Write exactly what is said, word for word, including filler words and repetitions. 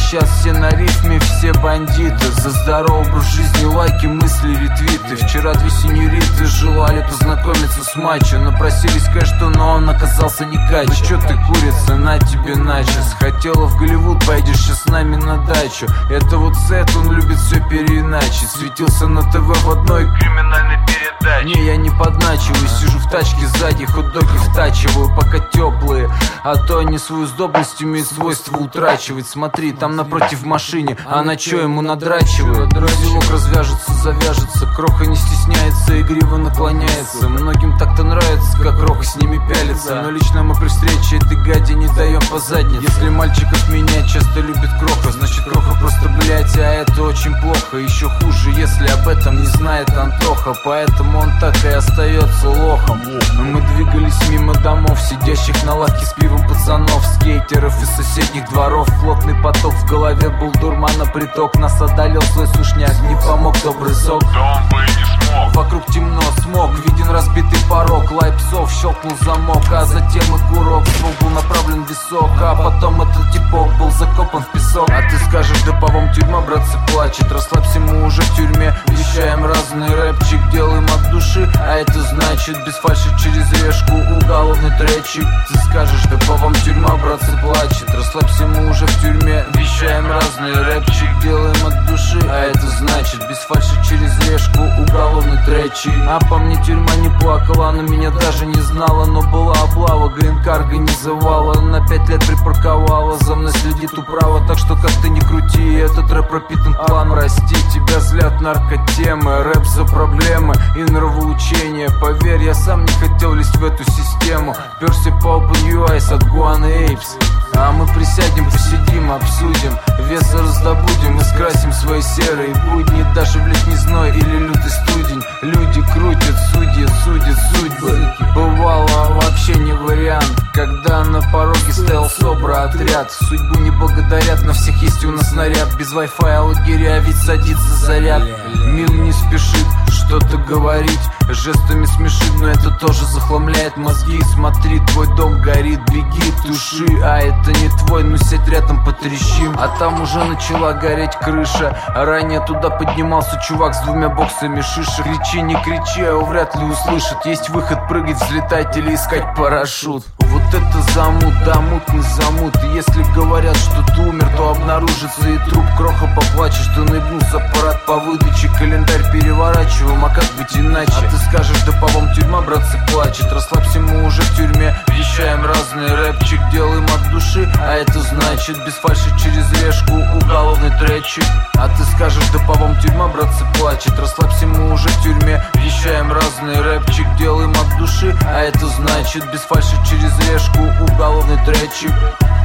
сейчас все на рифме, все бандиты. За здоровый образ жизни, лайки, мысли, ретвиты. Вчера две сеньориты желали познакомиться с мачо, но просились кое-что, но он оказался не качо. Ну чё ты, курица, на тебе начес. Хотела в Голливуд, пойдешь сейчас с нами на дачу. Это вот Сет, он любит все переиначить. Светился на ТВ в одной криминальной передаче. Не, я не подначиваю, сижу в тачке сзади, хот-доги втачиваю, пока теплые. А то они свою сдобность имеют свойство утрачивать. Смотри, там напротив в машине, а на чё ему надрачивает? Узелок развяжется, завяжется, Кроха не стесняется, игриво наклоняется. Многим так-то нравится, как Кроха с ними пялится. Но лично мы при встрече этой гаде не даем по заднице. Если мальчиков меня часто любит Кроха, значит Кроха просто блять, а это очень плохо. Еще хуже, если об этом не знает Антоха, поэтому он так и остается лохом. Но мы двигались мимо домов, сидящих на лавке с пивом пацанов, скейтеров из соседних дворов. Плотный поток в голове был дурмана приток. Нас одолел свой сушняк, не помог добрый сок. Да он бы и не смог. Вокруг темно, смог, виден разбитый порог. Лай псов, щелкнул замок, а затем и курок. Ствол был направлен в висок, а потом этот типок был закопан в песок. А ты скажешь, да по вам тюрьма, братцы, плачет. Расслабься, мы уже в тюрьме, вещаем разный рэпчик, делаем от души. А это значит без фальши через решку, уголовный трэчик. Ты скажешь, да по вам тюрьма, братцы, плачет. Расслабься, мы уже в тюрьме, вещаем разный рэпчик, делаем от души. А это значит без фальши через решку, уголовный трэчик. А по мне тюрьма не плакала, она меня даже не знала, но была облава, грин-кар организовала, на пять лет припарковала. За мной следит управа, так что как ты не крути, этот рэп пропитан планом. Прости, тебя злят наркотемы, рэп за проблемы и нравоучения. Поверь, я сам не хотел лезть в эту систему. Перся по OpenUI от Guan Apes. А мы присядем, посидим, обсудим, веса раздобудем и скрасим свои серые будни. Даже в летний зной или лютый студень люди крутят, судьи судят судьбы. Бывало вообще не вариант, когда на пороге стоял собра отряд. Судьбу не благодарят, на всех есть у нас снаряд. Без вай-фая лагеря ведь садится заряд. Мил не спешит что-то говорить, жестами смешит, но это тоже захламляет мозги. Смотри, твой дом горит, беги, туши. А это не твой, ну сядь рядом, потрещим. А там уже начала гореть крыша. Ранее туда поднимался чувак с двумя боксами шишек. Кричи, не кричи, а его вряд ли услышат. Есть выход, прыгать, взлетать или искать парашют. Вот это замут, да, мутный замут. И если говорят, что ты умер, то обнаружится и труп. Кроха поплачет, что наебнулся аппарат по выдаче. Календарь переворачиваем, а как быть иначе? А ты скажешь, да по вам тюрьма, братцы, плачет. Расслабься, мы уже в тюрьме, вещаем разный рэпчик, делаем от души. А это значит без фальши через решку, уголовный трэчик. А ты скажешь, да по вам тюрьма, братцы, плачет. Расслабься, мы уже в тюрьме, вещаем разный рэпчик, делаем от души. А это значит без фальши через решку, уголовный трэчик.